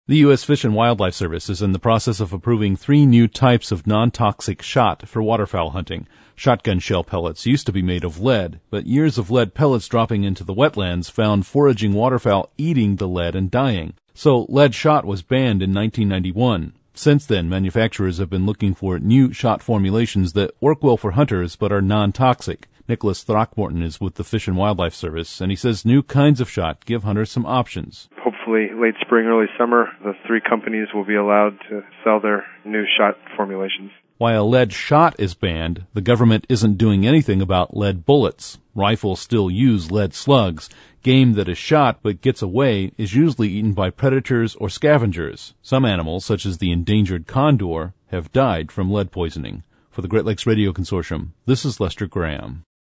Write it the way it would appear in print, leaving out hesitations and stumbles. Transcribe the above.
The U.S. Fish and Wildlife Service is in the process of approving 3 new types of non-toxic shot for waterfowl hunting. Shotgun shell pellets used to be made of lead, but years of lead pellets dropping into the wetlands found foraging waterfowl eating the lead and dying. So lead shot was banned in 1991. Since then, manufacturers have been looking for new shot formulations that work well for hunters but are non-toxic. Nicholas Throckmorton is with the Fish and Wildlife Service, and he says new kinds of shot give hunters some options. Hopefully late spring, early summer, the 3 companies will be allowed to sell their new shot formulations. While lead shot is banned, the government isn't doing anything about lead bullets. Rifles still use lead slugs. Game that is shot but gets away is usually eaten by predators or scavengers. Some animals, such as the endangered condor, have died from lead poisoning. For the Great Lakes Radio Consortium, this is Lester Graham.